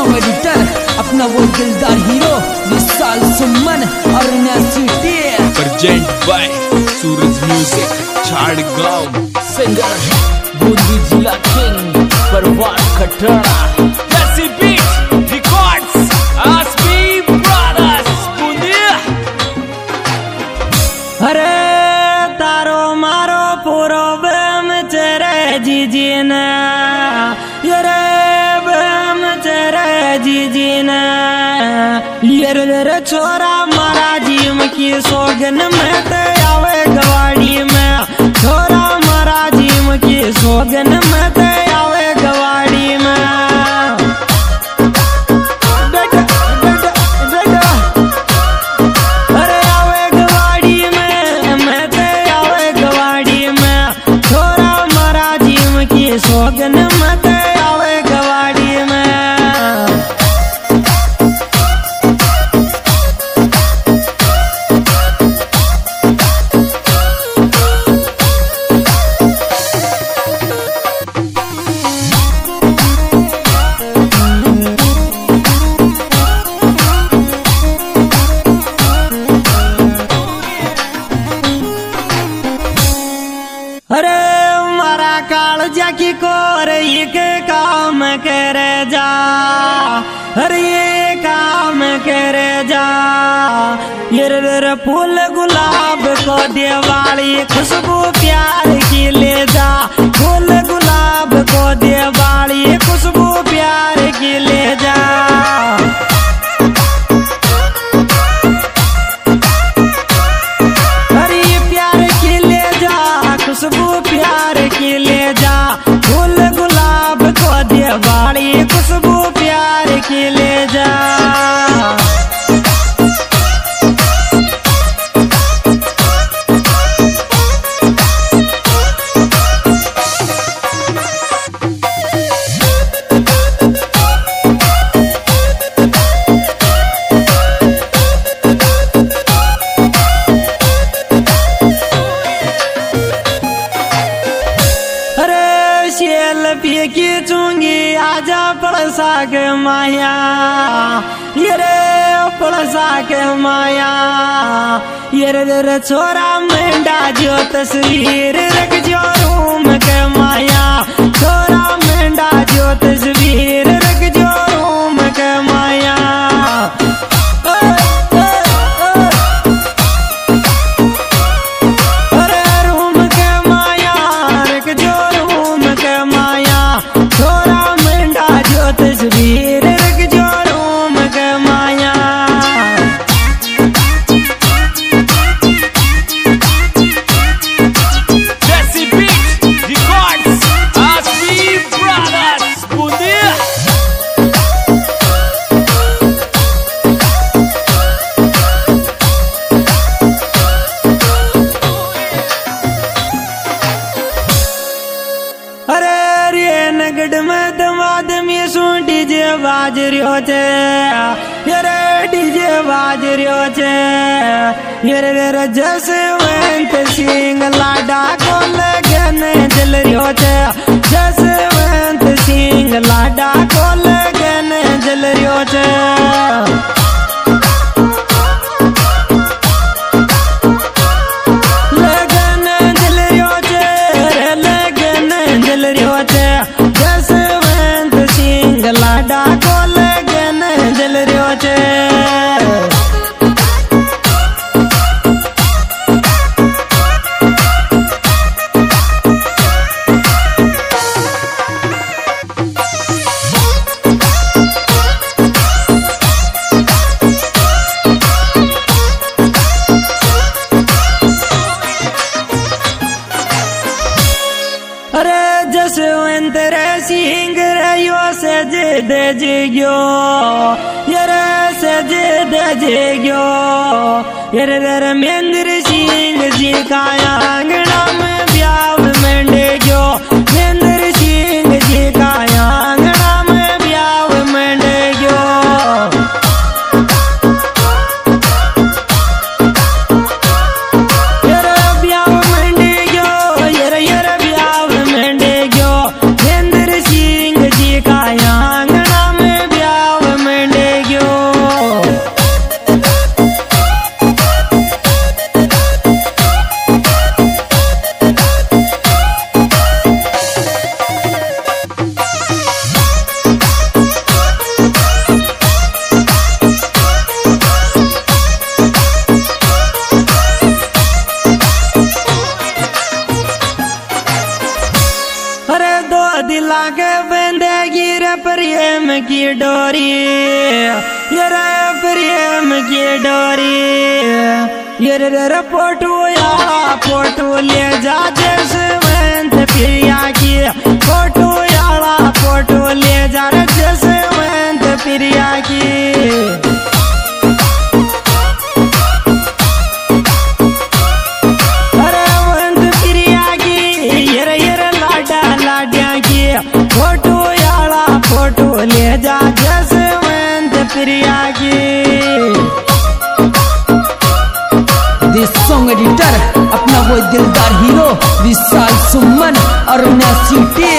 Song editor अपना वो दिलदार हीरो विशाल सुमन और present by Suraj music Jhadgaon singer Bundi जिला किंग परवान खटरा जैसी beat records Asmi brothers Bundi. अरे तारो मारो पूरो बेम चेरे जीजीना यरे बेम चेरे जीजीना ये छोरा मारा जीम की सोगन में ते आवे गवाड़ी में छोरा मारा जीम की सोगन में ते आवे गवाड़ी में अरे आवे गवाड़ी में मैं ते आवे गवाड़ी में छोरा मारा जीम की सोगन में ते आवे गवाड़ी में। अरे मारा काल जाकी कोर एक काम करे जा अरे ये काम करे जा ये फूल गुलाब को दिवाली खुशबू प्यार की ले जा फूल गुलाब को दिवाली खुशबू प्यार की ले जा। खुशबू प्यार की ले जा फूल गुलाब को दिवाली खुशबू प्यार की ले जा। की चूंगी आजा पड़सा के माया ये रे पड़सा के माया ये रे छोरा मेंढा जो तस्वीर रख जो रूम के माया छोरा मेंढा जो तस्वीर रख जो रूम के माया। अरे रूम के माया रख जो रूम के माया छोरा मेंढा जो तस्वीर रख जो रूम के माया। जैसी beat records Asmi brothers Bundi. अरे रे नगड में दमाद में सु डीजे बाज रियो छे ये डीजे बाज रियो छे ये जसवंत सिंह लाडा को लगन जल रियो छे जसवंत सिंह लाडा को लगन जल रियो छे। जसवंत सिंह लाडा को लगन जल रियो छे। अरे जसवंत रे सिंह रयो से दे जियो ये से दे जियो ये महेंद्र सिंह जी का आंगना में ब्याह मंडे गयो महेंद्र सिंह जी का आंगना में ब्याह मंडे गयो। महेंद्र सिंह जी का आंगना में ब्याह की डोरी, ये रे प्रेम की डोरी, ये रे फोटो ले जा जसवंत प्रिया की, फोटो ले जा रे जसवंत प्रिया की। फोटो ले जा जसवंत प्रिया की। दिस सॉन्ग एडिटर अपना वो दिलदार हीरो विशाल सुमन और सिटी।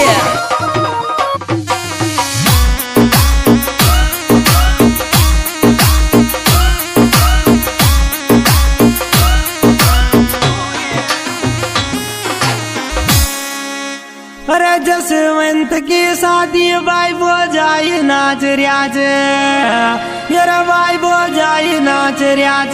अरे जसवंत की शादी भाई बो जाई नाच रियाज, ये भाई बो जाई नाच रियाज,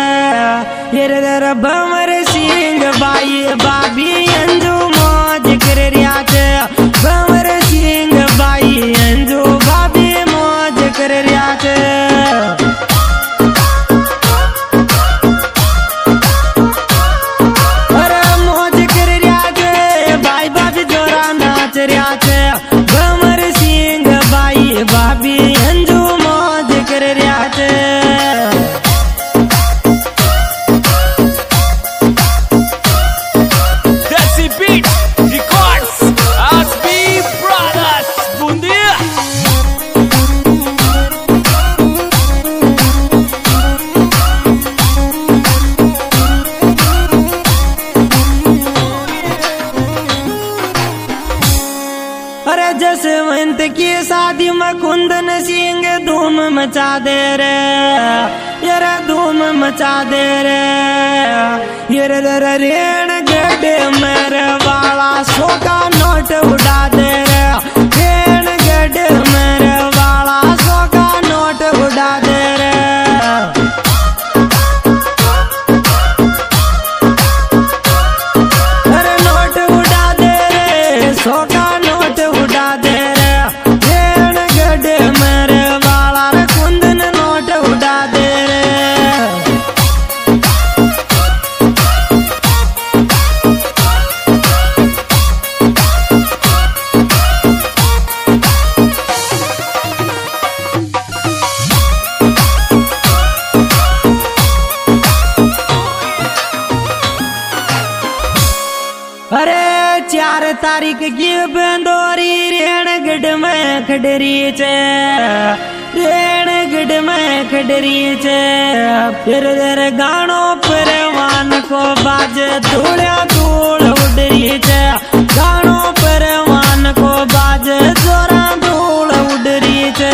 ये भंवर सिंह भाई बाबी अंजू मौज कर रियाज, भंवर सिंह भाई अंजू बाबी मौज कर रियाज। भंवर सिंह भाई भाभी अंजू मौज कर रियाज। Desi Beat Records Aspi Brothers Bundia। अरे जसवंत की शादी में कुंदन सिंह धूम मचा दे रे, ये धूम मचा दे रे, ये रेण गड्ढे मेरे वाला 100 का नोट उड़ा दे रे, रेण गड्ढे मेरे वाला 100 का नोट उड़ा दे रे। अरे नोट उड़ा दे रे 100 का नोट उड़ा दे रे, रेण गड्ढे मेरे वाला रे कुंदन नोट उड़ा दे रे। अरे 4 तारीख की बंदोरी रेणगढ़ में खड़री चे, रेणगढ़ में खड़री चे, फिर गानो परवान को बाज धूड़ा धूल उड़री चे, गानो परवान को बाज जोरा धूल उड़री चे।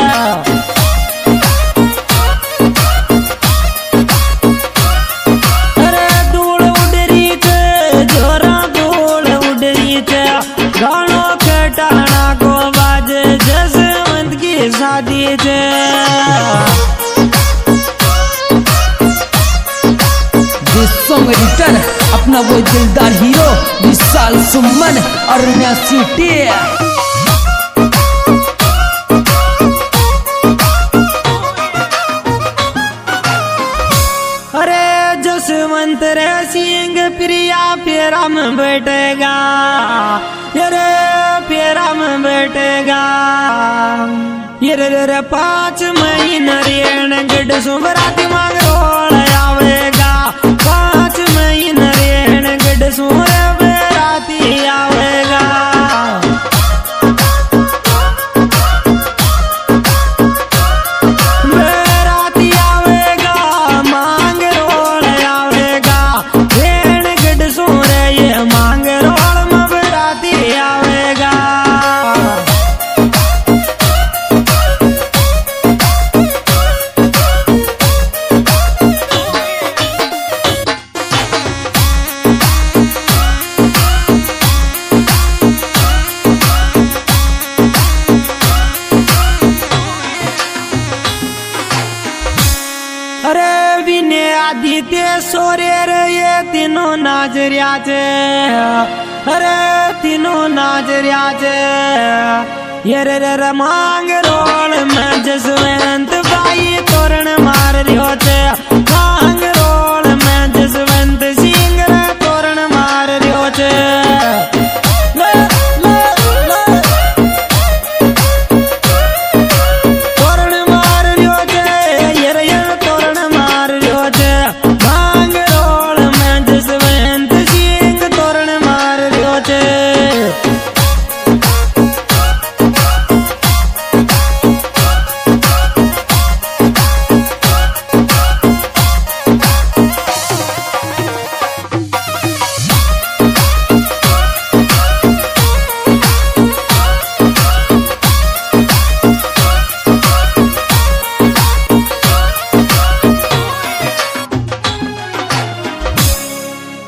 गानो कटाना को बाज जसवंत की शादी चे। दिस सॉन्ग एडिटर अपना वो दिलदार हीरो विशाल सुमन और सिटी। अरे जसवंत रे सिंह प्रिया फेरा में बैठेगा, ये फेरा में बैठेगा, ये 5 महीना रेणगढ़ सुबराती मांग रोल आवेगा, 5 महीना रेणगढ़ सुबराती आवेगा। आदित्य सोरेर ये तीनों नाच रिया छे, अरे तीनों नाच रिया छे, ये रे रे रे मांग रोड